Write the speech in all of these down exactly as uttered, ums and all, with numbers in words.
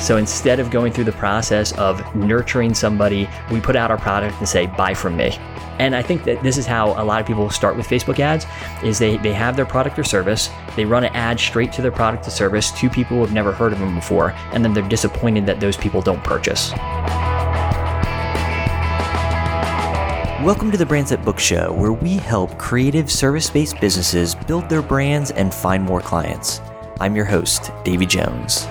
So instead of going through the process of nurturing somebody, we put out our product and say, buy from me. And I think that this is how a lot of people start with Facebook ads, is they, they have their product or service, they run an ad straight to their product or service to people who have never heard of them before, and then they're disappointed that those people don't purchase. Welcome to the Brands That Book Show, where we help creative service-based businesses build their brands and find more clients. I'm your host, Davey Jones.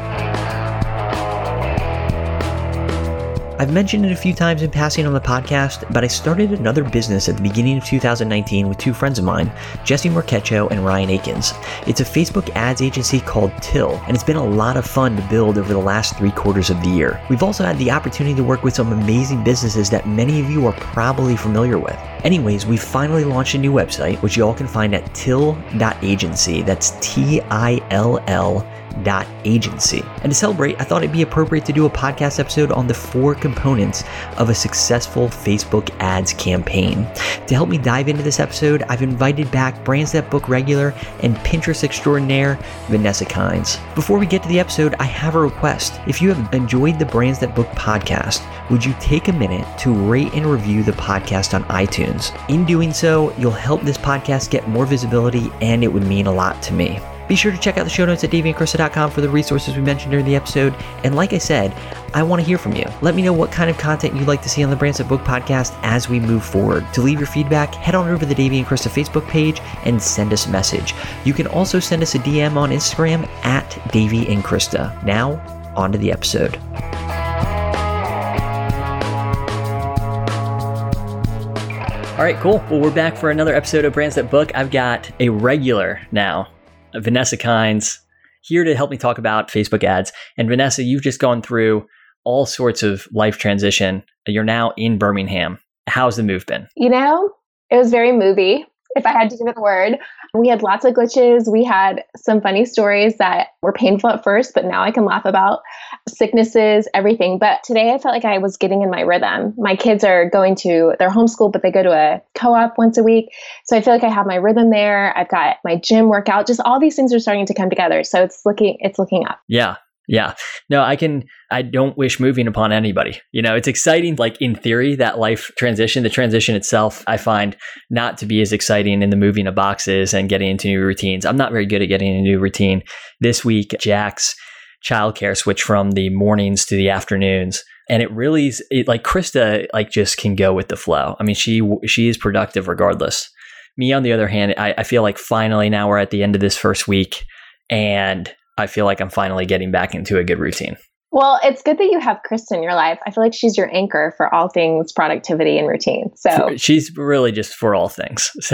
I've mentioned it a few times in passing on the podcast, but I started another business at the beginning of two thousand nineteen with two friends of mine, Jesse Marquecho and Ryan Akins. It's a Facebook ads agency called Till, and it's been a lot of fun to build over the last three quarters of the year. We've also had the opportunity to work with some amazing businesses that many of you are probably familiar with. Anyways, we finally launched a new website, which you all can find at till dot agency. That's T I L L dot agency. And to celebrate, I thought it'd be appropriate to do a podcast episode on the four components of a successful Facebook ads campaign. To help me dive into this episode, I've invited back Brands That Book regular and Pinterest extraordinaire, Vanessa Kynes. Before we get to the episode, I have a request. If you have enjoyed the Brands That Book podcast, would you take a minute to rate and review the podcast on iTunes? In doing so, you'll help this podcast get more visibility, and it would mean a lot to me. Be sure to check out the show notes at davey and krista dot com for the resources we mentioned during the episode. And like I said, I want to hear from you. Let me know what kind of content you'd like to see on the Brands That Book podcast as we move forward. To leave your feedback, head on over to the Davey and Krista Facebook page and send us a message. You can also send us a D M on Instagram at Davey and Krista. Now, on to the episode. All right, cool. Well, we're back for another episode of Brands That Book. I've got a regular now, Vanessa Kynes, here to help me talk about Facebook ads. And Vanessa, you've just gone through all sorts of life transition. You're now in Birmingham. How's the move been? You know, it was very movie, if I had to give it a word. We had lots of glitches. We had some funny stories that were painful at first, but now I can laugh about sicknesses, everything. But today I felt like I was getting in my rhythm. My kids are going to, they're homeschooled, but they go to a co-op once a week. So I feel like I have my rhythm there. I've got my gym workout. Just all these things are starting to come together. So it's looking, it's looking up. Yeah. Yeah. No, I can, I don't wish moving upon anybody. You know, it's exciting, like in theory, that life transition, the transition itself, I find not to be as exciting in the moving of boxes and getting into new routines. I'm not very good at getting a new routine. This week, Jack's childcare switched from the mornings to the afternoons. And it really is, it, like Krista, like just can go with the flow. I mean, she, she is productive regardless. Me, on the other hand, I, I feel like finally now we're at the end of this first week, and I feel like I'm finally getting back into a good routine. Well, it's good that you have Krista in your life. I feel like she's your anchor for all things productivity and routine. So she's really just for all things. So.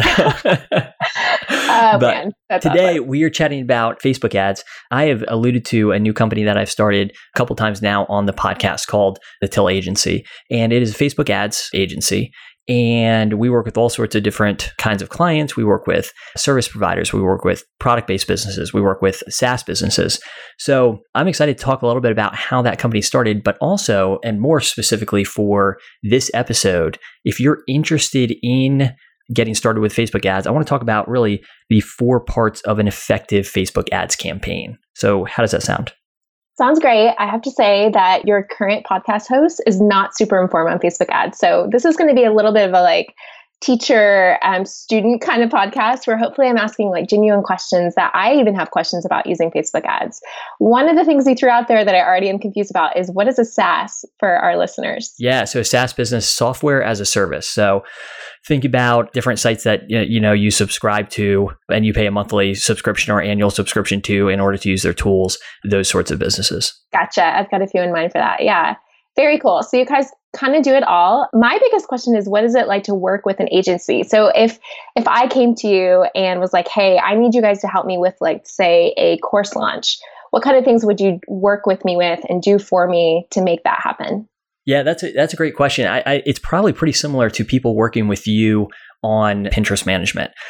oh, but man, that's today awesome. We are chatting about Facebook ads. I have alluded to a new company that I've started a couple times now on the podcast called the Till Agency, and it is a Facebook ads agency. And we work with all sorts of different kinds of clients. We work with service providers. We work with product-based businesses. We work with SaaS businesses. So I'm excited to talk a little bit about how that company started, but also, and more specifically for this episode, if you're interested in getting started with Facebook ads, I want to talk about really the four parts of an effective Facebook ads campaign. So how does that sound? Sounds great. I have to say that your current podcast host is not super informed on Facebook ads. So this is going to be a little bit of a like teacher um, student kind of podcast where hopefully I'm asking like genuine questions that I even have questions about using Facebook ads. One of the things we threw out there that I already am confused about is what is a SaaS for our listeners? Yeah. So SaaS business, software as a service. So think about different sites that you know you subscribe to and you pay a monthly subscription or annual subscription to in order to use their tools, those sorts of businesses. Gotcha. I've got a few in mind for that. Yeah. Very cool. So you guys kind of do it all. My biggest question is, what is it like to work with an agency? So if if I came to you and was like, hey, I need you guys to help me with like, say, a course launch, what kind of things would you work with me with and do for me to make that happen? Yeah, that's a, that's a great question. I, I, it's probably pretty similar to people working with you on Pinterest management.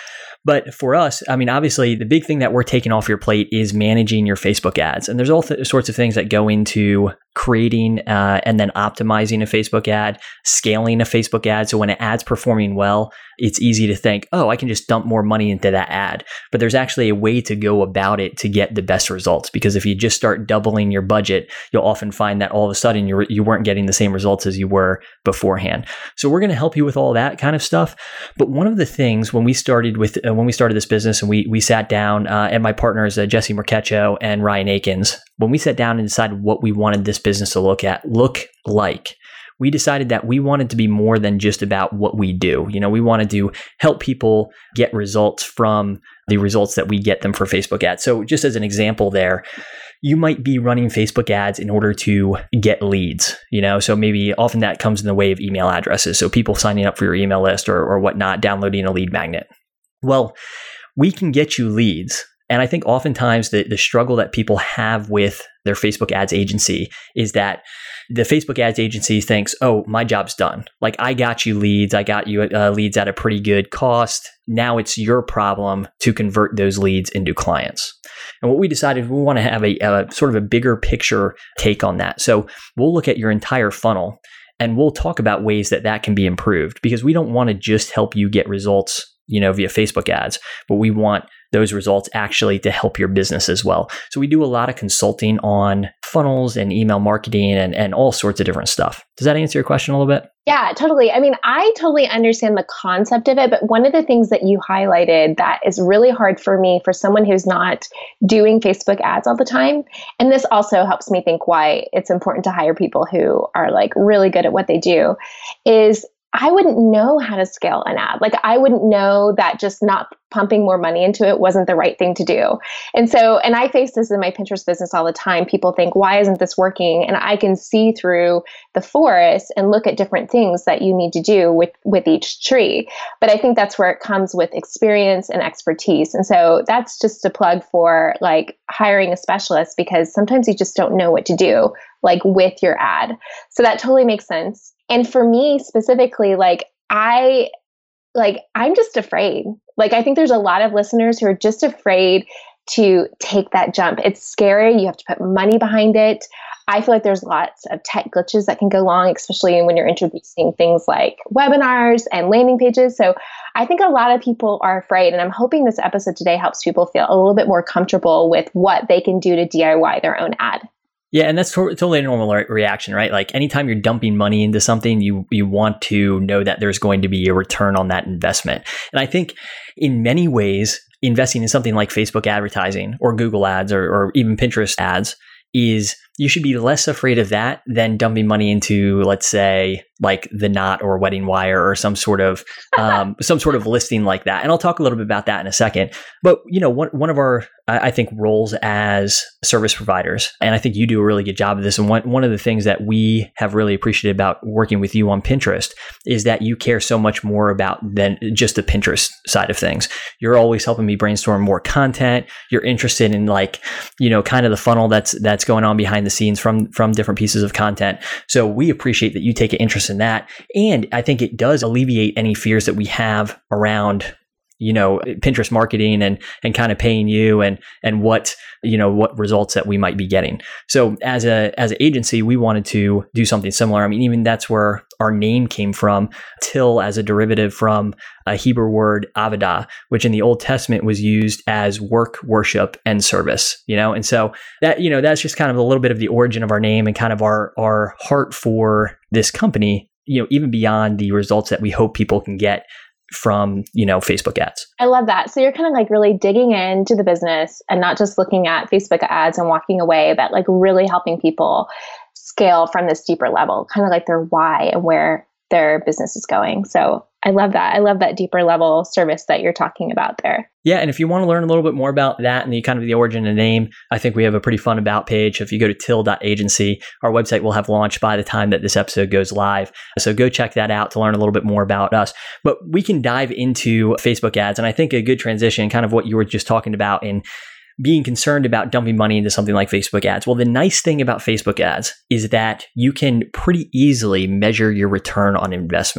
But for us, I mean, obviously the big thing that we're taking off your plate is managing your Facebook ads. And there's all th- sorts of things that go into creating uh, and then optimizing a Facebook ad, scaling a Facebook ad. So when an ad's performing well, it's easy to think, oh, I can just dump more money into that ad. But there's actually a way to go about it to get the best results. Because if you just start doubling your budget, you'll often find that all of a sudden you you weren't getting the same results as you were beforehand. So we're going to help you with all that kind of stuff. But one of the things when we started with uh, when we started this business and we we sat down uh, and my partners uh, Jesse Marquecho and Ryan Akins, when we sat down and decided what we wanted this business to look at look like, we decided that we wanted to be more than just about what we do. You know, we wanted to help people get results from the results that we get them for Facebook ads. So just as an example there, you might be running Facebook ads in order to get leads, you know, so maybe often that comes in the way of email addresses. So people signing up for your email list or, or whatnot, downloading a lead magnet. Well, we can get you leads. And I think oftentimes the, the struggle that people have with their Facebook ads agency is that the Facebook ads agency thinks, oh, my job's done. Like I got you leads. I got you uh, leads at a pretty good cost. Now it's your problem to convert those leads into clients. And what we decided, we want to have a, a sort of a bigger picture take on that. So we'll look at your entire funnel and we'll talk about ways that that can be improved, because we don't want to just help you get results, you know, via Facebook ads, but we want those results actually to help your business as well. So we do a lot of consulting on funnels and email marketing and, and all sorts of different stuff. Does that answer your question a little bit? Yeah, totally. I mean, I totally understand the concept of it, but one of the things that you highlighted that is really hard for me, for someone who's not doing Facebook ads all the time, and this also helps me think why it's important to hire people who are like really good at what they do, is I wouldn't know how to scale an ad. Like I wouldn't know that just not pumping more money into it wasn't the right thing to do. And so, and I face this in my Pinterest business all the time. People think, why isn't this working? And I can see through the forest and look at different things that you need to do with, with each tree. But I think that's where it comes with experience and expertise. And so that's just a plug for like hiring a specialist, because sometimes you just don't know what to do like with your ad. So that totally makes sense. And for me specifically, like I, like I'm just afraid. Like I think there's a lot of listeners who are just afraid to take that jump. It's scary. You have to put money behind it. I feel like there's lots of tech glitches that can go wrong, especially when you're introducing things like webinars and landing pages. So I think a lot of people are afraid, and I'm hoping this episode today helps people feel a little bit more comfortable with what they can do to D I Y their own ad. Yeah, and that's to- totally a normal re- reaction, right? Like anytime you're dumping money into something, you you want to know that there's going to be a return on that investment. And I think in many ways, investing in something like Facebook advertising or Google ads or, or even Pinterest ads is you should be less afraid of that than dumping money into, let's say, like The Knot or Wedding Wire or some sort of um, some sort of listing like that. And I'll talk a little bit about that in a second. But you know, one one of our I think roles as service providers, and I think you do a really good job of this. And one one of the things that we have really appreciated about working with you on Pinterest is that you care so much more about than just the Pinterest side of things. You're always helping me brainstorm more content. You're interested in like, you know, kind of the funnel that's that's going on behind the scenes from from different pieces of content. So we appreciate that you take an interest in that. And I think it does alleviate any fears that we have around, you know, Pinterest marketing and and kind of paying you and and what, you know, what results that we might be getting. So as a as an agency, we wanted to do something similar. I mean, even that's where our name came from, till as a derivative from a Hebrew word avodah, which in the Old Testament was used as work, worship, and service, you know? And so that, you know, that's just kind of a little bit of the origin of our name and kind of our our heart for this company, you know, even beyond the results that we hope people can get from, you know, Facebook ads. I love that. So you're kind of like really digging into the business and not just looking at Facebook ads and walking away, but like really helping people scale from this deeper level, kind of like their why and where their business is going. So I love that. I love that deeper level service that you're talking about there. Yeah. And if you want to learn a little bit more about that and the kind of the origin of the name, I think we have a pretty fun about page. If you go to till dot agency, our website will have launched by the time that this episode goes live. So go check that out to learn a little bit more about us. But we can dive into Facebook ads. And I think a good transition, kind of what you were just talking about in being concerned about dumping money into something like Facebook ads. Well, the nice thing about Facebook ads is that you can pretty easily measure your return on investment,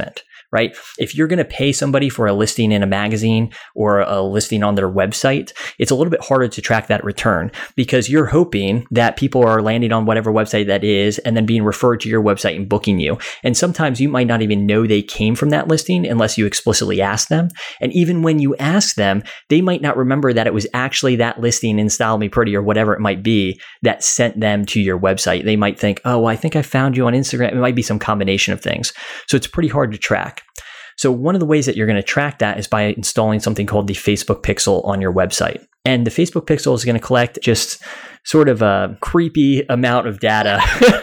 right? If you're going to pay somebody for a listing in a magazine or a listing on their website, it's a little bit harder to track that return because you're hoping that people are landing on whatever website that is and then being referred to your website and booking you. And sometimes you might not even know they came from that listing unless you explicitly ask them. And even when you ask them, they might not remember that it was actually that listing in Style Me Pretty or whatever it might be that sent them to your website. They might think, oh, well, I think I found you on Instagram. It might be some combination of things. So it's pretty hard to track. So one of the ways that you're going to track that is by installing something called the Facebook Pixel on your website. And the Facebook Pixel is going to collect just sort of a creepy amount of data.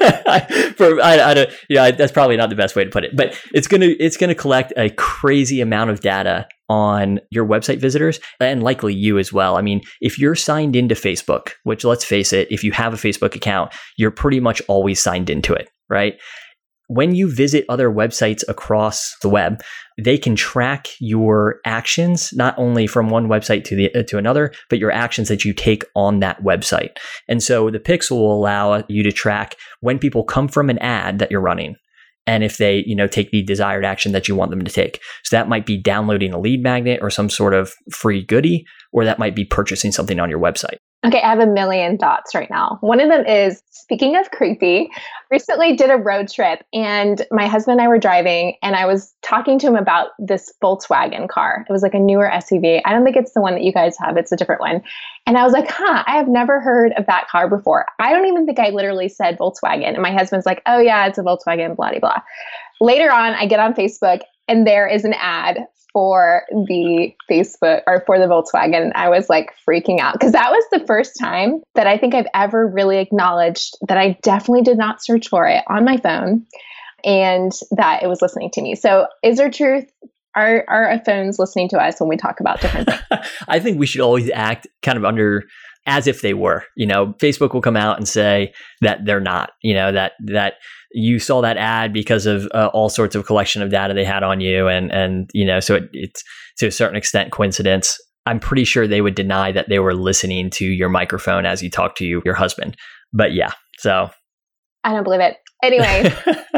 For I, I don't, you know, that's probably not the best way to put it, but it's going to it's going to collect a crazy amount of data on your website visitors and likely you as well. I mean, if you're signed into Facebook, which let's face it, if you have a Facebook account, you're pretty much always signed into it, right? When you visit other websites across the web, they can track your actions, not only from one website to the uh, to another, but your actions that you take on that website. And so the Pixel will allow you to track when people come from an ad that you're running, and if they, you know, take the desired action that you want them to take. So that might be downloading a lead magnet or some sort of free goodie, or that might be purchasing something on your website. Okay, I have a million thoughts right now. One of them is, speaking of creepy, recently did a road trip and my husband and I were driving and I was talking to him about this Volkswagen car. It was like a newer S U V. I don't think it's the one that you guys have. It's a different one. And I was like, huh, I have never heard of that car before. I don't even think I literally said Volkswagen. And my husband's like, oh yeah, it's a Volkswagen, blah, blah, blah. Later on, I get on Facebook and there is an ad for the Facebook or for the Volkswagen. And I was like freaking out because that was the first time that I think I've ever really acknowledged that I definitely did not search for it on my phone and that it was listening to me. So is there truth? Are, are our phones listening to us when we talk about different things? I think we should always act kind of under as if they were. You know, Facebook will come out and say that they're not, you know, that that you saw that ad because of uh, all sorts of collection of data they had on you. And, and you know, so it, it's to a certain extent coincidence. I'm pretty sure they would deny that they were listening to your microphone as you talk to you, your husband. But yeah, so. I don't believe it. Anyway.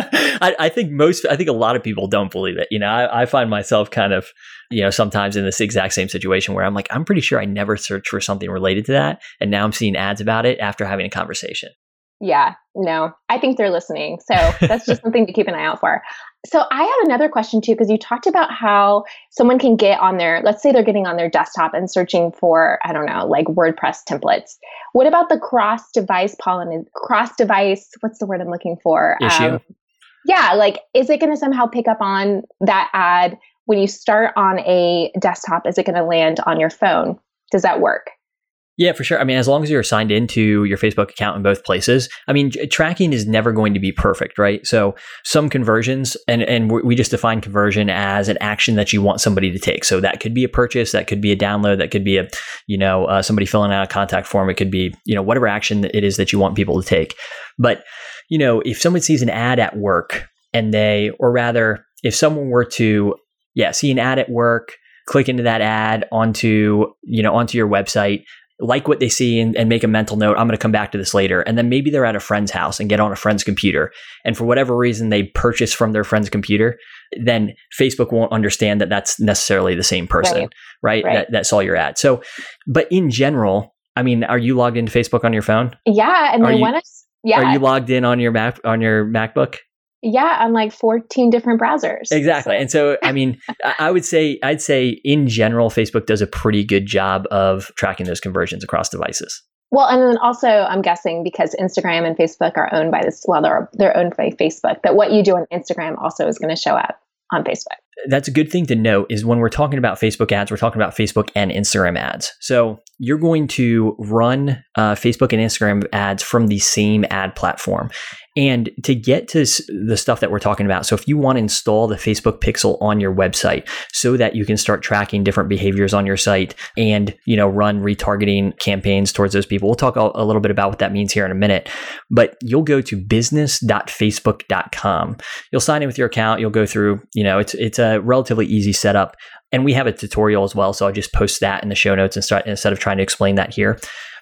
I, I think most, I think a lot of people don't believe it. You know, I, I find myself kind of, you know, sometimes in this exact same situation where I'm like, I'm pretty sure I never searched for something related to that. And now I'm seeing ads about it after having a conversation. Yeah, no, I think they're listening. So that's just something to keep an eye out for. So I have another question too, because you talked about how someone can get on their, let's say they're getting on their desktop and searching for, I don't know, like WordPress templates. What about the cross-device pollen, cross-device, what's the word I'm looking for? Issue. Um, yeah, like, is it going to somehow pick up on that ad when you start on a desktop? Is it going to land on your phone? Does that work? Yeah, for sure. I mean, as long as you're signed into your Facebook account in both places, I mean, tracking is never going to be perfect, right? So some conversions, and, and we just define conversion as an action that you want somebody to take. So that could be a purchase, that could be a download, that could be a, you know, uh, somebody filling out a contact form. It could be, you know, whatever action it is that you want people to take. But, you know, if someone sees an ad at work and they, or rather, if someone were to, yeah, see an ad at work, click into that ad onto, you know, onto your website, like what they see and, and make a mental note, I'm going to come back to this later. And then maybe they're at a friend's house and get on a friend's computer. And for whatever reason, they purchase from their friend's computer, then Facebook won't understand that that's necessarily the same person, right? right? right. That, that saw your ad. So, but in general, I mean, are you logged into Facebook on your phone? Yeah. And are they you, want us, yeah. Are you logged in on your Mac, on your MacBook? Yeah, on like fourteen different browsers. Exactly. So. And so, I mean, I would say, I'd say in general, Facebook does a pretty good job of tracking those conversions across devices. Well, and then also I'm guessing because Instagram and Facebook are owned by this, well, they're, they're owned by Facebook, that what you do on Instagram also is going to show up on Facebook. That's a good thing to note is when we're talking about Facebook ads, we're talking about Facebook and Instagram ads. So you're going to run uh, Facebook and Instagram ads from the same ad platform. And to get to the stuff that we're talking about, so if you want to install the Facebook Pixel on your website so that you can start tracking different behaviors on your site and, you know, run retargeting campaigns towards those people. We'll talk a little bit about what that means here in a minute, but you'll go to business dot facebook dot com. You'll sign in with your account. You'll go through, you know, it's, it's a relatively easy setup. And we have a tutorial as well. So I'll just post that in the show notes and start, instead of trying to explain that here.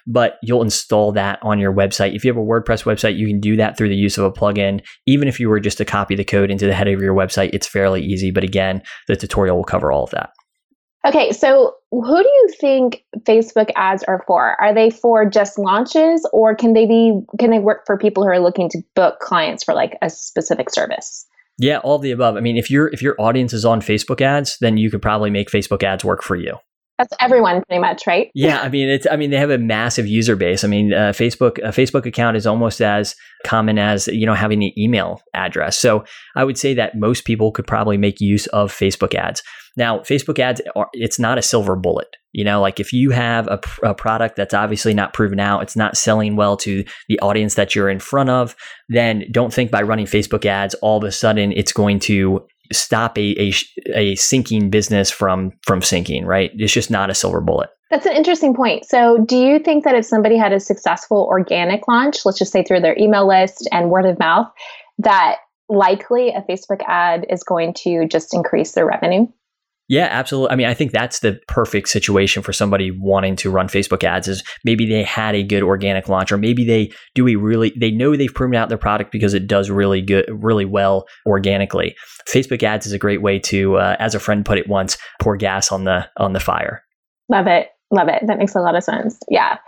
but you'll install that on your website. If you have a WordPress website, you can do that through the use of a plugin. Even if you were just to copy the code into the header of your website, it's fairly easy. But again, the tutorial will cover all of that. Okay, so who do you think Facebook ads are for? Are they for just launches, or can they be can they work for people who are looking to book clients for like a specific service? Yeah, all of the above. I mean, if your if your audience is on Facebook ads, then you could probably make Facebook ads work for you. That's everyone pretty much, right? Yeah, I mean, it's I mean, they have a massive user base. I mean, uh, Facebook a Facebook account is almost as common as, you know, having an email address. So I would say that most people could probably make use of Facebook ads. Now, Facebook ads, are, it's not a silver bullet. You know, like if you have a, a product that's obviously not proven out, it's not selling well to the audience that you're in front of, then don't think by running Facebook ads, all of a sudden it's going to stop a, a, a sinking business from, from sinking, right? It's just not a silver bullet. That's an interesting point. So do you think that if somebody had a successful organic launch, let's just say through their email list and word of mouth, that likely a Facebook ad is going to just increase their revenue? Yeah, absolutely. I mean, I think that's the perfect situation for somebody wanting to run Facebook ads is maybe they had a good organic launch, or maybe they do a really, they know they've proven out their product because it does really good, really well organically. Facebook ads is a great way to, uh, as a friend put it once, pour gas on the, on the fire. Love it. Love it. That makes a lot of sense. Yeah.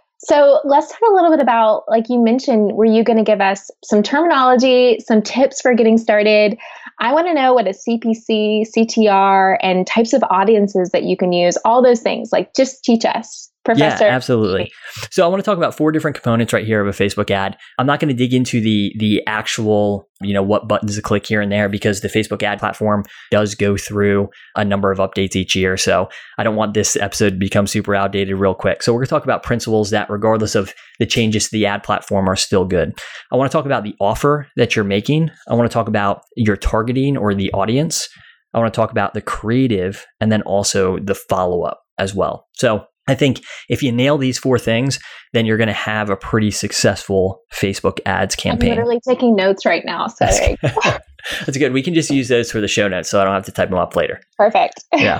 So let's talk a little bit about, like you mentioned, were you going to give us some terminology, some tips for getting started? I want to know what a C P C, C T R, and types of audiences that you can use, all those things. Like, just teach us, Professor. Yeah, absolutely. So I want to talk about four different components right here of a Facebook ad. I'm not going to dig into the the actual, you know, what buttons to click here and there, because the Facebook ad platform does go through a number of updates each year. So I don't want this episode to become super outdated real quick. So we're going to talk about principles that, regardless of the changes to the ad platform, are still good. I want to talk about the offer that you're making. I want to talk about your targeting or the audience. I want to talk about the creative, and then also the follow-up as well. So I think if you nail these four things, then you're going to have a pretty successful Facebook ads campaign. I'm literally taking notes right now. So that's good. We can just use those for the show notes, so I don't have to type them up later. Perfect. Yeah.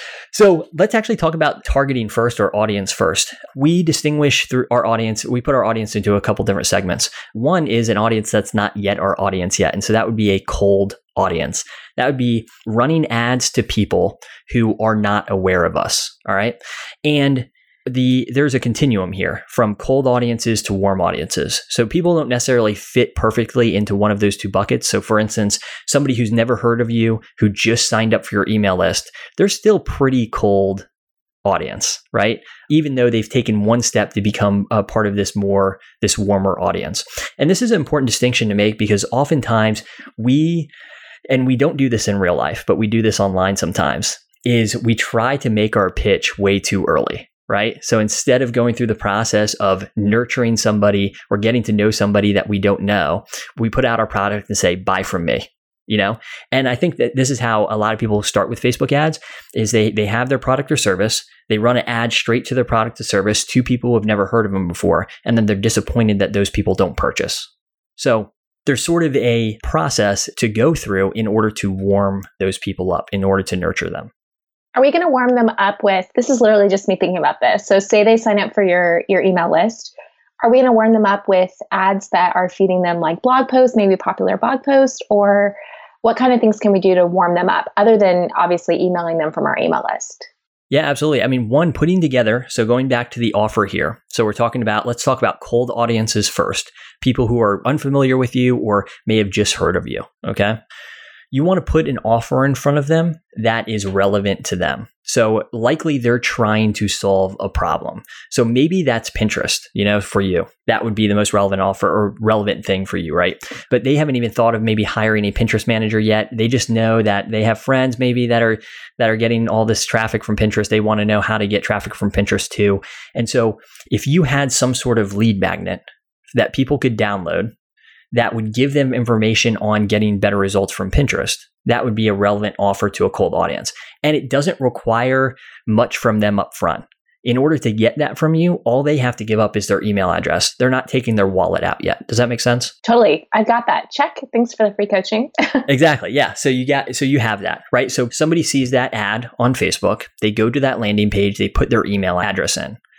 So let's actually talk about targeting first, or audience first. We distinguish through our audience. We put our audience into a couple different segments. One is an audience that's not yet our audience yet. And so that would be a cold audience. That would be running ads to people who are not aware of us. All right. And the there's a continuum here from cold audiences to warm audiences. So people don't necessarily fit perfectly into one of those two buckets. So for instance, somebody who's never heard of you, who just signed up for your email list, they're still pretty cold audience, right? Even though they've taken one step to become a part of this more, this warmer audience. And this is an important distinction to make, because oftentimes we, and we don't do this in real life, but we do this online sometimes, is we try to make our pitch way too early. Right? So instead of going through the process of nurturing somebody or getting to know somebody that we don't know, we put out our product and say, buy from me, you know? And I think that this is how a lot of people start with Facebook ads, is they, they have their product or service, they run an ad straight to their product or service to people who have never heard of them before, and then they're disappointed that those people don't purchase. So there's sort of a process to go through in order to warm those people up, in order to nurture them. Are we going to warm them up with, this is literally just me thinking about this. So say they sign up for your, your email list. Are we going to warm them up with ads that are feeding them like blog posts, maybe popular blog posts, or what kind of things can we do to warm them up other than obviously emailing them from our email list? Yeah, absolutely. I mean, one, putting together, so going back to the offer here. So we're talking about, let's talk about cold audiences first, people who are unfamiliar with you or may have just heard of you, okay? You want to put an offer in front of them that is relevant to them. So likely they're trying to solve a problem. So maybe that's Pinterest, you know, for you. That would be the most relevant offer or relevant thing for you, right? But they haven't even thought of maybe hiring a Pinterest manager yet. They just know that they have friends maybe that are that are getting all this traffic from Pinterest. They want to know how to get traffic from Pinterest too. And so if you had some sort of lead magnet that people could download, that would give them information on getting better results from Pinterest, that would be a relevant offer to a cold audience. And it doesn't require much from them up front. In order to get that from you, all they have to give up is their email address. They're not taking their wallet out yet. Does that make sense? Totally. I got that. Check. Thanks for the free coaching. Exactly. Yeah. So you got, so you have that, right? So somebody sees that ad on Facebook, they go to that landing page, they put their email address in.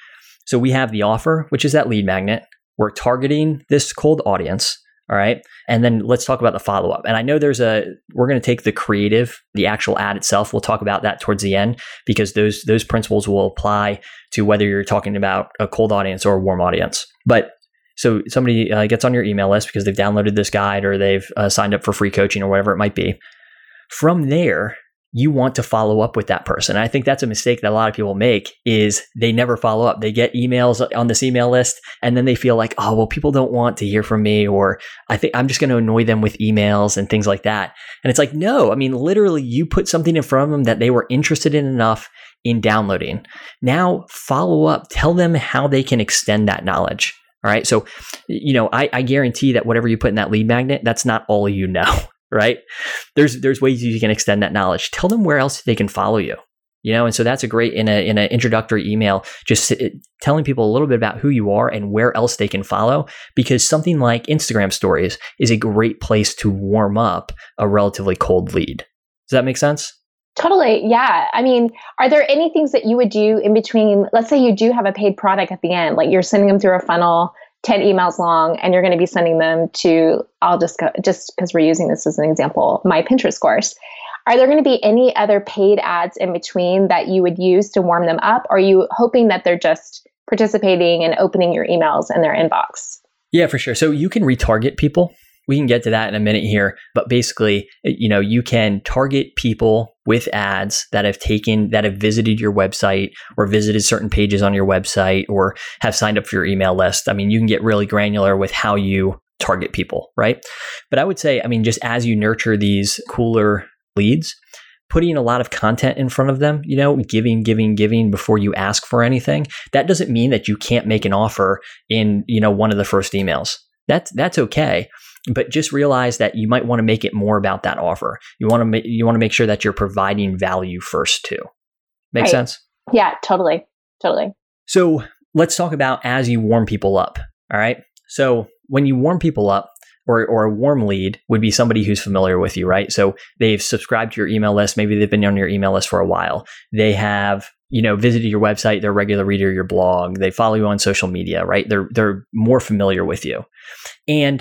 So we have the offer, which is that lead magnet. We're targeting this cold audience. All right. And then let's talk about the follow-up. And I know there's a, we're going to take the creative, the actual ad itself. We'll talk about that towards the end because those, those principles will apply to whether you're talking about a cold audience or a warm audience. But so somebody uh, gets on your email list because they've downloaded this guide or they've uh, signed up for free coaching or whatever it might be. From there, you want to follow up with that person. I think that's a mistake that a lot of people make is they never follow up. They get emails on this email list and then they feel like, oh, well, people don't want to hear from me, or I think I'm just going to annoy them with emails and things like that. And it's like, no, I mean, literally you put something in front of them that they were interested in enough in downloading. Now follow up, tell them how they can extend that knowledge. All right. So, you know, I, I guarantee that whatever you put in that lead magnet, that's not all you know. Right? There's there's ways you can extend that knowledge. Tell them where else they can follow you. You know, and so that's a great in a in an introductory email, just telling people a little bit about who you are and where else they can follow, because something like Instagram stories is a great place to warm up a relatively cold lead. Does that make sense? Totally. Yeah. I mean, are there any things that you would do in between? Let's say you do have a paid product at the end, like you're sending them through a funnel, ten emails long, and you're going to be sending them to, I'll just go, just because we're using this as an example, my Pinterest course. Are there going to be any other paid ads in between that you would use to warm them up? Or are you hoping that they're just participating and opening your emails in their inbox? Yeah, for sure. So you can retarget people. We can get to that in a minute here, but basically, you know, you can target people with ads that have taken, that have visited your website or visited certain pages on your website or have signed up for your email list. I mean, you can get really granular with how you target people, right? But I would say, I mean, just as you nurture these cooler leads, putting a lot of content in front of them, you know, giving, giving, giving before you ask for anything, that doesn't mean that you can't make an offer in, you know, one of the first emails. That's, that's okay. But just realize that you might want to make it more about that offer. You want to make you want to make sure that you're providing value first too. Make right. sense? Yeah, totally. Totally. So let's talk about as you warm people up. All right. So when you warm people up, or or a warm lead would be somebody who's familiar with you, right? So they've subscribed to your email list. Maybe they've been on your email list for a while. They have, you know, visited your website. They're a regular reader of your blog. They follow you on social media, right? They're they're more familiar with you. And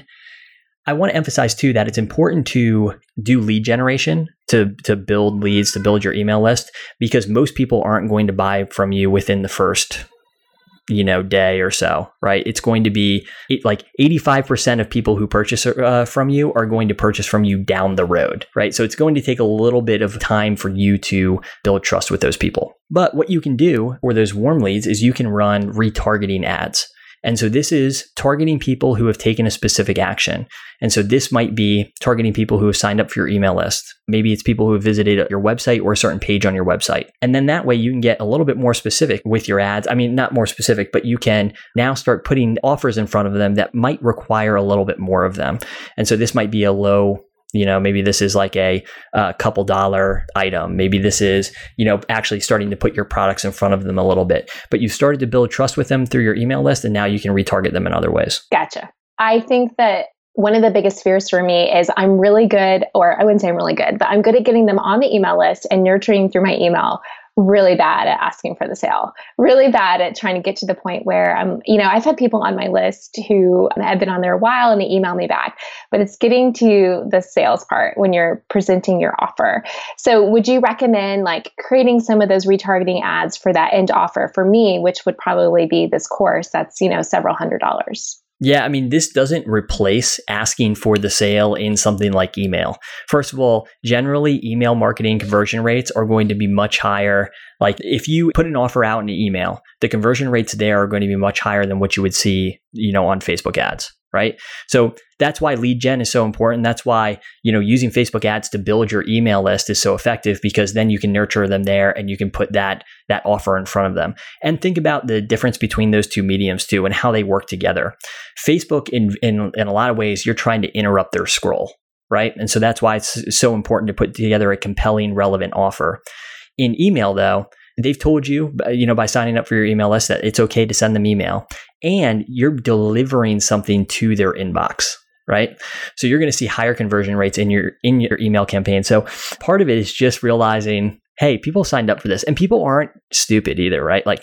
I want to emphasize too that it's important to do lead generation, to to build leads, to build your email list, because most people aren't going to buy from you within the first, you know, day or so, right? It's going to be like eighty-five percent of people who purchase uh, from you are going to purchase from you down the road, right? So it's going to take a little bit of time for you to build trust with those people. But what you can do for those warm leads is you can run retargeting ads. And so this is targeting people who have taken a specific action. And so this might be targeting people who have signed up for your email list. Maybe it's people who have visited your website or a certain page on your website. And then that way you can get a little bit more specific with your ads. I mean, not more specific, but you can now start putting offers in front of them that might require a little bit more of them. And so this might be a low, you know, maybe this is like a, a couple dollar item. Maybe this is, you know, actually starting to put your products in front of them a little bit. But you started to build trust with them through your email list, and now you can retarget them in other ways. Gotcha. I think that one of the biggest fears for me is I'm really good, or I wouldn't say I'm really good, but I'm good at getting them on the email list and nurturing through my email. Really bad at asking for the sale, really bad at trying to get to the point where I'm, you know, I've had people on my list who have been on there a while and they email me back, but it's getting to the sales part when you're presenting your offer. So would you recommend like creating some of those retargeting ads for that end offer for me, which would probably be this course that's, you know, several hundred dollars? Yeah, I mean, this doesn't replace asking for the sale in something like email. First of all, generally, email marketing conversion rates are going to be much higher. Like if you put an offer out in an email, the conversion rates there are going to be much higher than what you would see, you know, on Facebook ads, right? So that's why lead gen is so important. That's why, you know, using Facebook ads to build your email list is so effective, because then you can nurture them there and you can put that that offer in front of them. And think about the difference between those two mediums too and how they work together. Facebook, in in in a lot of ways, you're trying to interrupt their scroll, right? And so that's why it's so important to put together a compelling, relevant offer. In email, though, they've told you, you know, by signing up for your email list that it's okay to send them email, and you're delivering something to their inbox, right? So you're going to see higher conversion rates in your in your email campaign. So part of it is just realizing, hey, people signed up for this, and people aren't stupid either, right? Like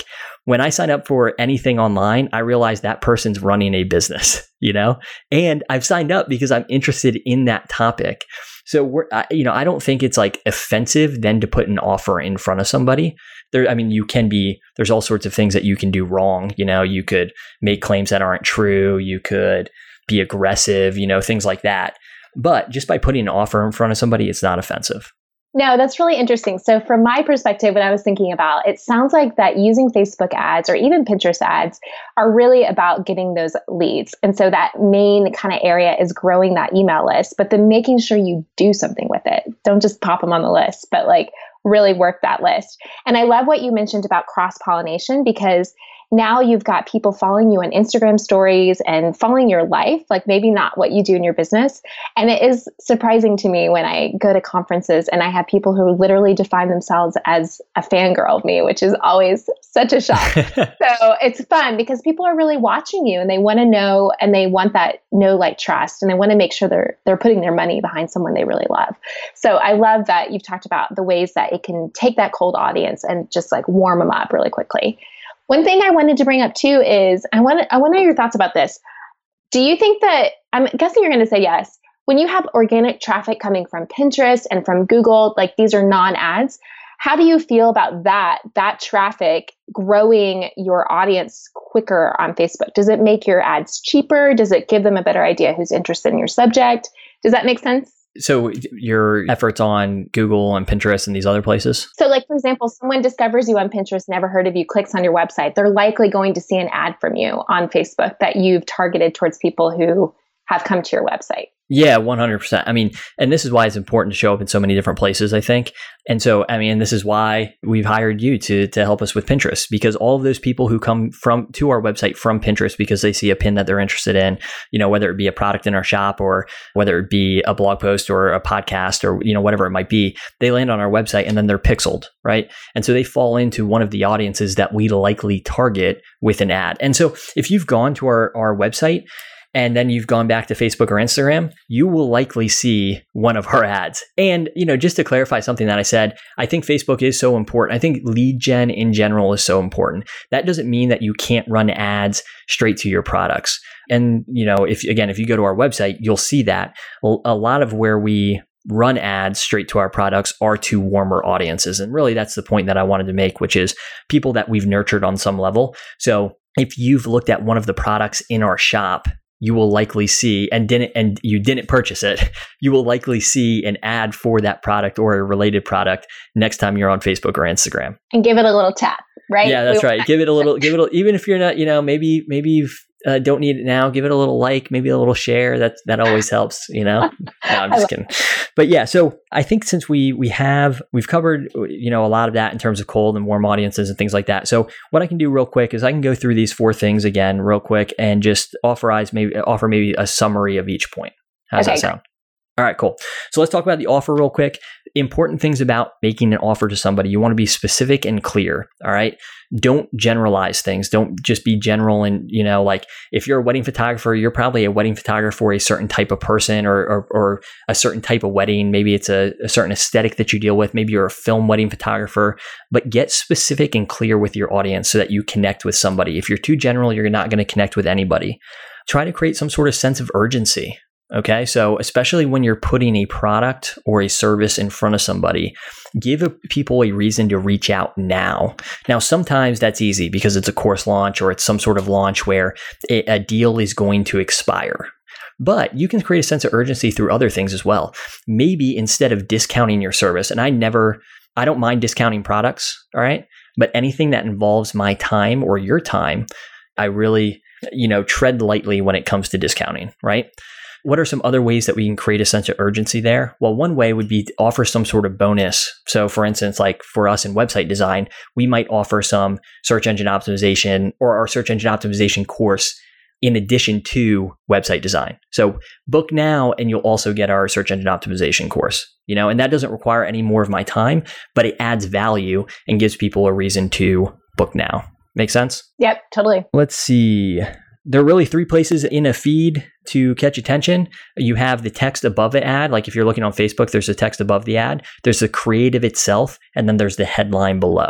when I sign up for anything online, I realize that person's running a business, you know, and I've signed up because I'm interested in that topic. So we're, I, you know, I don't think it's like offensive then to put an offer in front of somebody. There, I mean, you can be, there's all sorts of things that you can do wrong. You know, you could make claims that aren't true. You could be aggressive, you know, things like that. But just by putting an offer in front of somebody, it's not offensive. No, that's really interesting. So from my perspective, what I was thinking about, it sounds like that using Facebook ads or even Pinterest ads are really about getting those leads. And so that main kind of area is growing that email list, but then making sure you do something with it. Don't just pop them on the list, but like really work that list. And I love what you mentioned about cross-pollination, because now you've got people following you on Instagram stories and following your life, like maybe not what you do in your business. And it is surprising to me when I go to conferences and I have people who literally define themselves as a fangirl of me, which is always such a shock. So it's fun because people are really watching you and they want to know, and they want that know, like, trust, and they want to make sure they're they're putting their money behind someone they really love. So I love that you've talked about the ways that it can take that cold audience and just like warm them up really quickly. One thing I wanted to bring up too is I want I want to know your thoughts about this. Do you think that, I'm guessing you're going to say yes, when you have organic traffic coming from Pinterest and from Google, like these are non-ads, how do you feel about that, that traffic growing your audience quicker on Facebook? Does it make your ads cheaper? Does it give them a better idea who's interested in your subject? Does that make sense? So your efforts on Google and Pinterest and these other places? So like, for example, someone discovers you on Pinterest, never heard of you, clicks on your website. They're likely going to see an ad from you on Facebook that you've targeted towards people who have come to your website. Yeah, one hundred percent. I mean, and this is why it's important to show up in so many different places, I think. And so, I mean, this is why we've hired you to to help us with Pinterest, because all of those people who come from to our website from Pinterest because they see a pin that they're interested in, you know, whether it be a product in our shop or whether it be a blog post or a podcast or, you know, whatever it might be, they land on our website and then they're pixeled, right? And so they fall into one of the audiences that we likely target with an ad. And so if you've gone to our, our website, and then you've gone back to Facebook or Instagram, you will likely see one of our ads. And, you know, just to clarify something that I said, I think Facebook is so important. I think lead gen in general is so important. That doesn't mean that you can't run ads straight to your products. And, you know, if again, if you go to our website, you'll see that a lot of where we run ads straight to our products are to warmer audiences. And really, that's the point that I wanted to make, which is people that we've nurtured on some level. So if you've looked at one of the products in our shop, you will likely see, and didn't, and you didn't purchase it, you will likely see an ad for that product or a related product next time you're on Facebook or Instagram. And give it a little tap, right? Yeah, that's we right. Give it a little, give it, a, even if you're not, you know, maybe, maybe you uh, don't need it now, give it a little like, maybe a little share. That, that always helps, you know? No, I'm just kidding. But yeah, so I think since we, we have, we've covered, you know, a lot of that in terms of cold and warm audiences and things like that. So what I can do real quick is I can go through these four things again, real quick, and just authorize maybe, offer maybe a summary of each point. How does okay, that sound? All right, cool. So let's talk about the offer real quick. Important things about making an offer to somebody. You want to be specific and clear. All right. Don't generalize things. Don't just be general. And, you know, like if you're a wedding photographer, you're probably a wedding photographer for a certain type of person or, or, or a certain type of wedding. Maybe it's a, a certain aesthetic that you deal with. Maybe you're a film wedding photographer, but get specific and clear with your audience so that you connect with somebody. If you're too general, you're not going to connect with anybody. Try to create some sort of sense of urgency. Okay, so especially when you're putting a product or a service in front of somebody, give a, people a reason to reach out now. Now, sometimes that's easy because it's a course launch or it's some sort of launch where a, a deal is going to expire. But you can create a sense of urgency through other things as well. Maybe instead of discounting your service, and I never, I don't mind discounting products, all right? But anything that involves my time or your time, I really, you know, tread lightly when it comes to discounting, right? What are some other ways that we can create a sense of urgency there? Well, one way would be to offer some sort of bonus. So for instance, like for us in website design, we might offer some search engine optimization or our search engine optimization course in addition to website design. So book now and you'll also get our search engine optimization course, you know, and that doesn't require any more of my time, but it adds value and gives people a reason to book now. Make sense? Yep, totally. Let's see. There are really three places in a feed to catch attention. You have the text above the ad. Like if you're looking on Facebook, there's a text above the ad. There's the creative itself, and then there's the headline below.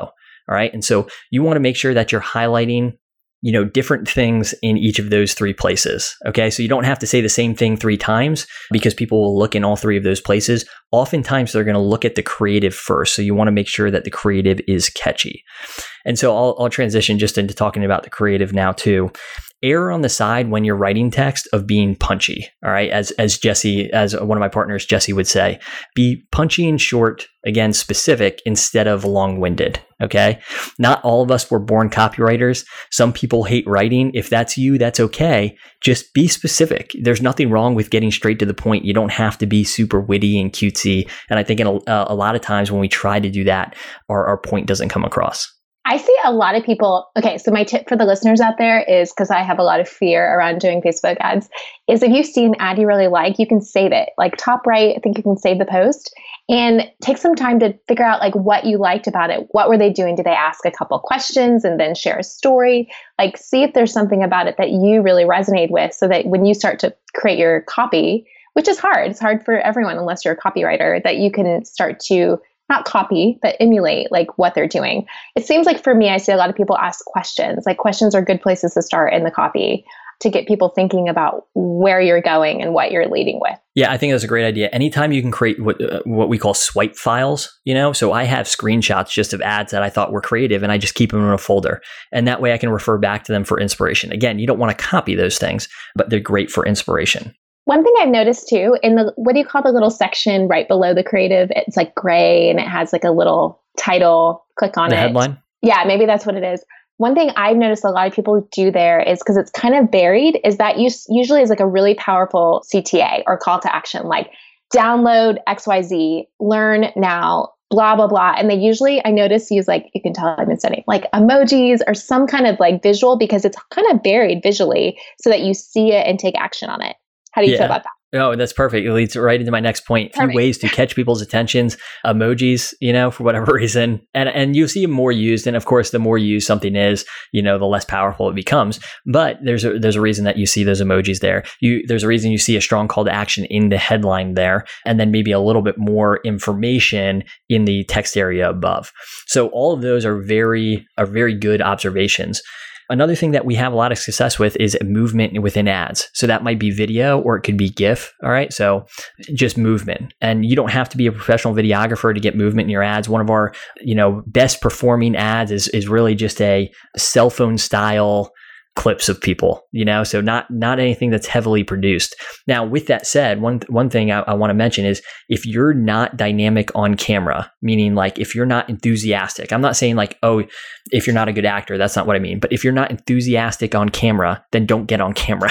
All right. And so you want to make sure that you're highlighting, you know, different things in each of those three places. Okay. So you don't have to say the same thing three times because people will look in all three of those places. Oftentimes they're going to look at the creative first. So you want to make sure that the creative is catchy. And so I'll, I'll transition just into talking about the creative now too. Err on the side when you're writing text of being punchy. All right. As, as Jesse, as one of my partners, Jesse would say, be punchy and short, again, specific instead of long-winded. Okay. Not all of us were born copywriters. Some people hate writing. If that's you, that's okay. Just be specific. There's nothing wrong with getting straight to the point. You don't have to be super witty and cutesy. And I think in a, a lot of times when we try to do that, our, our point doesn't come across. I see a lot of people. Okay, so my tip for the listeners out there is, because I have a lot of fear around doing Facebook ads, is if you see an ad you really like, you can save it. Like top right, I think you can save the post and take some time to figure out like what you liked about it. What were they doing? Did they ask a couple questions and then share a story? Like see if there's something about it that you really resonate with, so that when you start to create your copy, which is hard, it's hard for everyone unless you're a copywriter, that you can start to not copy, but emulate like what they're doing. It seems like for me, I see a lot of people ask questions. Like questions are good places to start in the copy to get people thinking about where you're going and what you're leading with. Yeah, I think that's a great idea. Anytime you can create what uh, what we call swipe files, you know, so I have screenshots just of ads that I thought were creative and I just keep them in a folder. And that way I can refer back to them for inspiration. Again, you don't want to copy those things, but they're great for inspiration. One thing I've noticed too, in the, what do you call the little section right below the creative? It's like gray and it has like a little title, click on it. The headline? Yeah, maybe that's what it is. One thing I've noticed a lot of people do there is, because it's kind of buried, is that you usually is like a really powerful C T A or call to action, like download X Y Z, learn now, blah, blah, blah. And they usually, I notice, use like, you can tell I've been studying, like emojis or some kind of like visual, because it's kind of buried visually so that you see it and take action on it. How do you yeah. feel about that? Oh, that's perfect. It leads right into my next point. A few perfect. ways to catch people's attentions, emojis, you know, for whatever reason. And and you see them more used. And of course, the more used something is, you know, the less powerful it becomes. But there's a, there's a reason that you see those emojis there. You There's a reason you see a strong call to action in the headline there, and then maybe a little bit more information in the text area above. So all of those are very, are very good observations. Another thing that we have a lot of success with is movement within ads. So that might be video or it could be GIF. All right. So just movement. And you don't have to be a professional videographer to get movement in your ads. One of our, you know, best performing ads is, is really just a cell phone style clips of people, you know, so not not anything that's heavily produced. Now, with that said, one one thing I, I want to mention is if you're not dynamic on camera, meaning like if you're not enthusiastic, I'm not saying like, oh, if you're not a good actor, that's not what I mean. But if you're not enthusiastic on camera, then don't get on camera.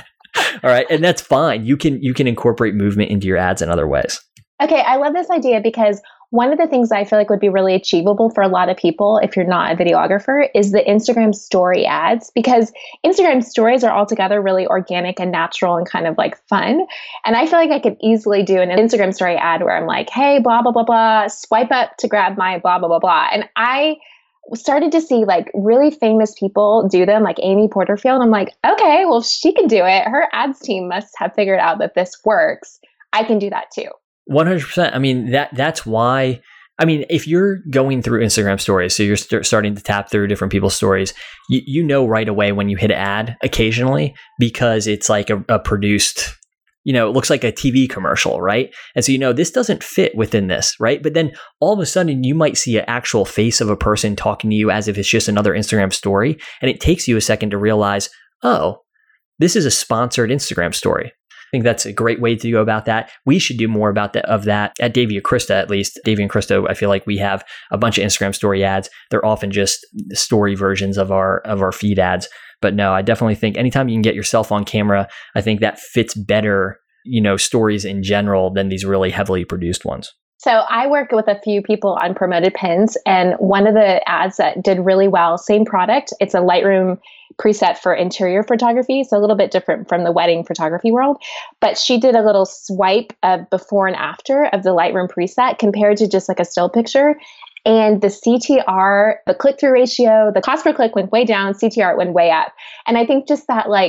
All right. And that's fine. You can you can incorporate movement into your ads in other ways. Okay. I love this idea, because one of the things I feel like would be really achievable for a lot of people, if you're not a videographer, is the Instagram story ads, because Instagram stories are altogether really organic and natural and kind of like fun. And I feel like I could easily do an Instagram story ad where I'm like, hey, blah, blah, blah, blah, swipe up to grab my blah, blah, blah, blah. And I started to see like really famous people do them, like Amy Porterfield. I'm like, okay, well, if she can do it, her ads team must have figured out that this works. I can do that too. one hundred percent. I mean, that that's why, I mean, if you're going through Instagram stories, so you're st- starting to tap through different people's stories, you, you know right away when you hit an ad occasionally, because it's like a, a produced, you know, it looks like a T V commercial, right? And so, you know, this doesn't fit within this, right? But then all of a sudden you might see an actual face of a person talking to you as if it's just another Instagram story. And it takes you a second to realize, oh, this is a sponsored Instagram story. I think that's a great way to go about that. We should do more about that of that at Davey and Krista, at least. Davey and Krista, I feel like we have a bunch of Instagram story ads. They're often just story versions of our of our feed ads. But no, I definitely think anytime you can get yourself on camera, I think that fits better, you know, stories in general than these really heavily produced ones. So I work with a few people on Promoted Pins, and one of the ads that did really well, same product, it's a Lightroom preset for interior photography, so a little bit different from the wedding photography world. But she did a little swipe of before and after of the Lightroom preset compared to just like a still picture. And the C T R, the click-through ratio, the cost per click went way down, C T R went way up. And I think just that like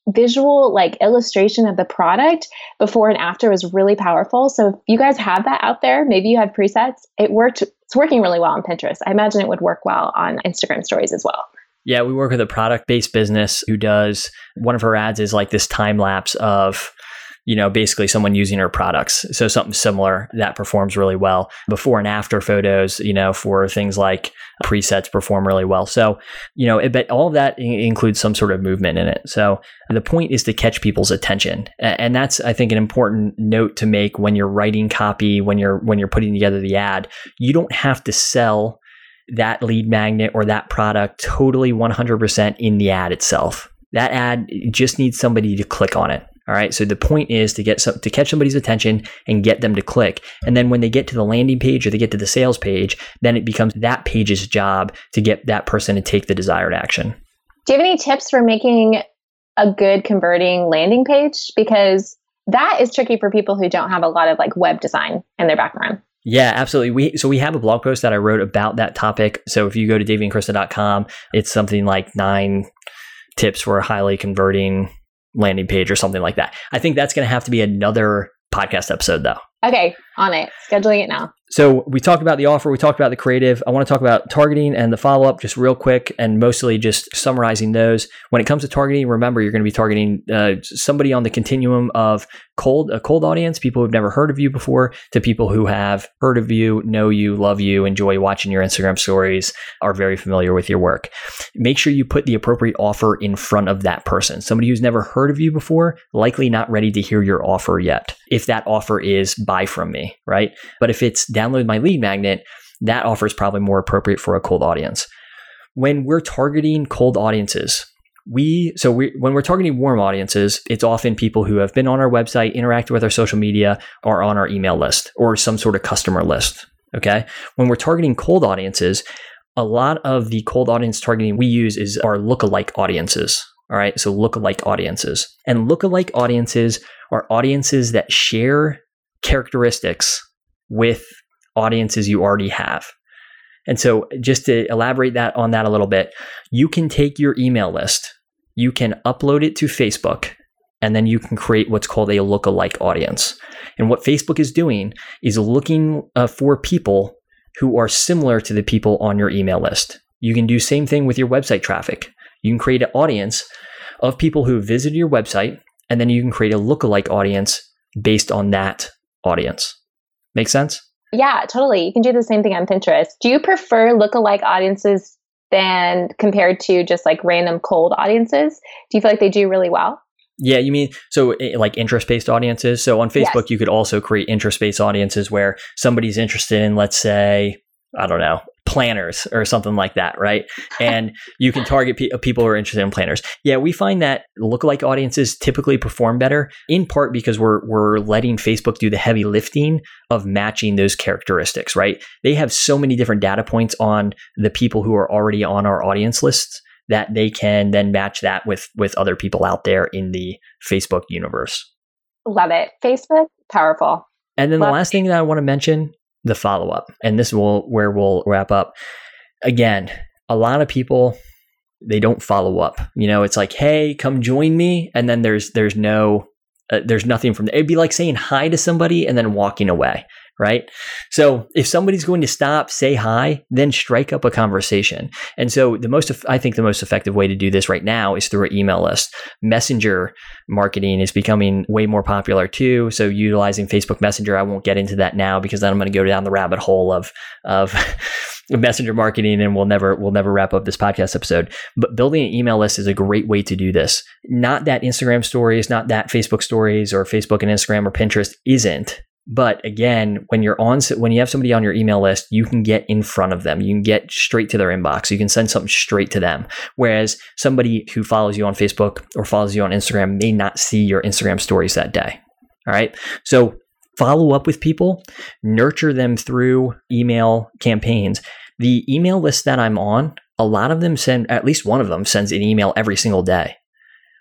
visual like illustration of the product before and after was really powerful. So if you guys have that out there, maybe you have presets, it worked. It's working really well on Pinterest. I imagine it would work well on Instagram stories as well. Yeah, we work with a product-based business who does, one of her ads is like this time lapse of, you know, basically someone using her products. So something similar that performs really well. Before and after photos, you know, for things like presets perform really well. So, you know, it, but all of that in- includes some sort of movement in it. So the point is to catch people's attention. And that's, I think, an important note to make when you're writing copy, when you're, when you're putting together the ad. You don't have to sell that lead magnet or that product totally one hundred percent in the ad itself. That ad just needs somebody to click on it. All right. So the point is to get some, to catch somebody's attention and get them to click. And then when they get to the landing page or they get to the sales page, then it becomes that page's job to get that person to take the desired action. Do you have any tips for making a good converting landing page? Because that is tricky for people who don't have a lot of like web design in their background. Yeah, absolutely. We so we have a blog post that I wrote about that topic. So if you go to davey and krista dot com, it's something like nine tips for a highly converting landing page or something like that. I think that's going to have to be another podcast episode though. Okay, on it. Scheduling it now. So we talked about the offer, we talked about the creative. I want to talk about targeting and the follow-up just real quick and mostly just summarizing those. When it comes to targeting, remember you're going to be targeting uh, somebody on the continuum of cold, a cold audience, people who've never heard of you before, to people who have heard of you, know you, love you, enjoy watching your Instagram stories, are very familiar with your work. Make sure you put the appropriate offer in front of that person. Somebody who's never heard of you before, likely not ready to hear your offer yet. If that offer is buy from me, right? But if it's download my lead magnet, that offer is probably more appropriate for a cold audience. When we're targeting cold audiences, we so we when we're targeting warm audiences, it's often people who have been on our website, interacted with our social media, or on our email list or some sort of customer list. Okay. When we're targeting cold audiences, a lot of the cold audience targeting we use is our lookalike audiences. All right. So lookalike audiences. And lookalike audiences are audiences that share characteristics with audiences you already have. And so just to elaborate that on that a little bit, you can take your email list, you can upload it to Facebook, and then you can create what's called a lookalike audience. And what Facebook is doing is looking uh, for people who are similar to the people on your email list. You can do the same thing with your website traffic. You can create an audience of people who visited your website, and then you can create a lookalike audience based on that audience. Make sense? Yeah, totally. You can do the same thing on Pinterest. Do you prefer lookalike audiences than compared to just like random cold audiences? Do you feel like they do really well? Yeah, you mean, so like interest-based audiences. So on Facebook, yes. You could also create interest-based audiences where somebody's interested in, let's say, I don't know, planners or something like that, right? And you can target pe- people who are interested in planners. Yeah, we find that lookalike audiences typically perform better, in part because we're we're letting Facebook do the heavy lifting of matching those characteristics, right? They have so many different data points on the people who are already on our audience lists that they can then match that with with other people out there in the Facebook universe. Love it. Facebook, powerful. And then Love the last it. thing that I want to mention, the follow-up. And this will where we'll wrap up. Again, a lot of people, they don't follow up. You know, it's like, hey, come join me. And then there's there's no, uh, there's nothing from there. It'd be like saying hi to somebody and then walking away, right? So if somebody's going to stop, say hi, then strike up a conversation. And so the most, I think the most effective way to do this right now is through an email list. Messenger marketing is becoming way more popular too. So utilizing Facebook Messenger, I won't get into that now because then I'm going to go down the rabbit hole of, of messenger marketing and we'll never, we'll never wrap up this podcast episode. But building an email list is a great way to do this. Not that Instagram stories, not that Facebook stories or Facebook and Instagram or Pinterest isn't. But again, when you're on, when you have somebody on your email list, you can get in front of them. You can get straight to their inbox. You can send something straight to them. Whereas somebody who follows you on Facebook or follows you on Instagram may not see your Instagram stories that day. All right. So follow up with people, nurture them through email campaigns. The email list that I'm on, a lot of them send, at least one of them sends an email every single day.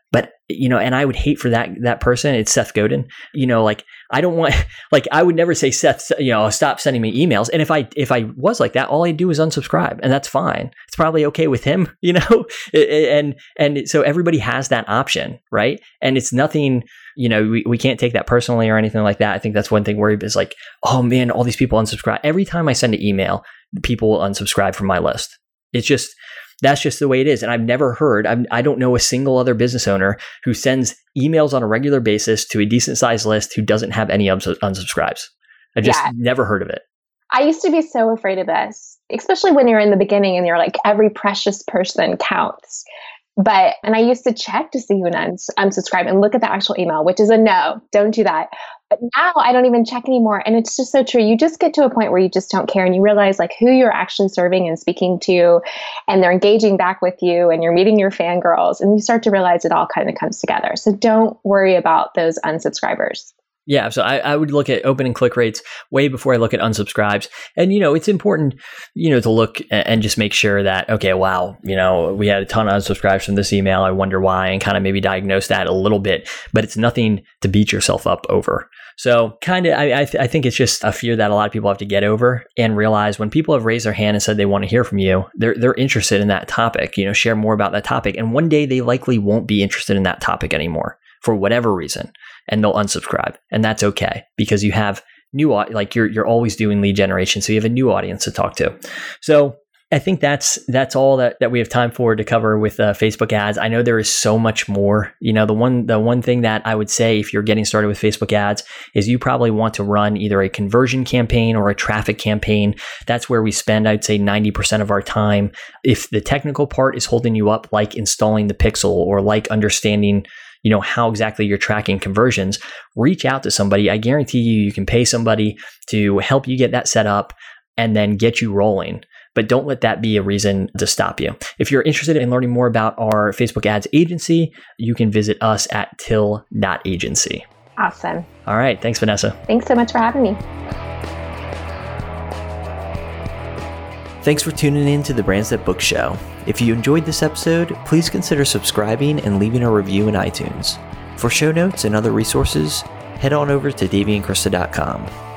But, you know, and I would hate for that that person. It's Seth Godin. You know, like I don't want, like I would never say, Seth, you know, stop sending me emails. And if I if I was like that, all I do is unsubscribe, and that's fine. It's probably okay with him, you know. and and so everybody has that option, right? And it's nothing, you know, we, we can't take that personally or anything like that. I think that's one thing where it's like, oh man, all these people unsubscribe. Every time I send an email, people will unsubscribe from my list. It's just, that's just the way it is. And I've never heard, I'm, I don't know a single other business owner who sends emails on a regular basis to a decent sized list who doesn't have any uns- unsubscribes. I just yeah. never heard of it. I used to be so afraid of this, especially when you're in the beginning and you're like, every precious person counts. But, and I used to check to see who uns- unsubscribe and look at the actual email, which is a no, don't do that. But now I don't even check anymore. And it's just so true. You just get to a point where you just don't care, and you realize like who you're actually serving and speaking to, and they're engaging back with you, and you're meeting your fangirls, and you start to realize it all kind of comes together. So don't worry about those unsubscribers. Yeah, so I, I would look at open and click rates way before I look at unsubscribes. And, you know, it's important, you know, to look and just make sure that, okay, wow, you know, we had a ton of unsubscribes from this email. I wonder why, and kind of maybe diagnose that a little bit. But it's nothing to beat yourself up over. So kind of, I I, th- I think it's just a fear that a lot of people have to get over and realize when people have raised their hand and said they want to hear from you, they're they're interested in that topic, you know, share more about that topic. And one day they likely won't be interested in that topic anymore for whatever reason, and they'll unsubscribe. And that's okay, because you have new, like you're you're always doing lead generation. So you have a new audience to talk to. So I think that's that's all that, that we have time for to cover with uh, Facebook ads. I know there is so much more. You know, the one the one thing that I would say if you're getting started with Facebook ads is you probably want to run either a conversion campaign or a traffic campaign. That's where we spend, I'd say, ninety percent of our time. If the technical part is holding you up, like installing the pixel or like understanding, you know, how exactly you're tracking conversions, reach out to somebody. I guarantee you, you can pay somebody to help you get that set up and then get you rolling. But don't let that be a reason to stop you. If you're interested in learning more about our Facebook ads agency, you can visit us at till dot agency. Awesome. All right. Thanks, Vanessa. Thanks so much for having me. Thanks for tuning in to the Brands That Book Show. If you enjoyed this episode, please consider subscribing and leaving a review in iTunes. For show notes and other resources, head on over to davey and krista dot com.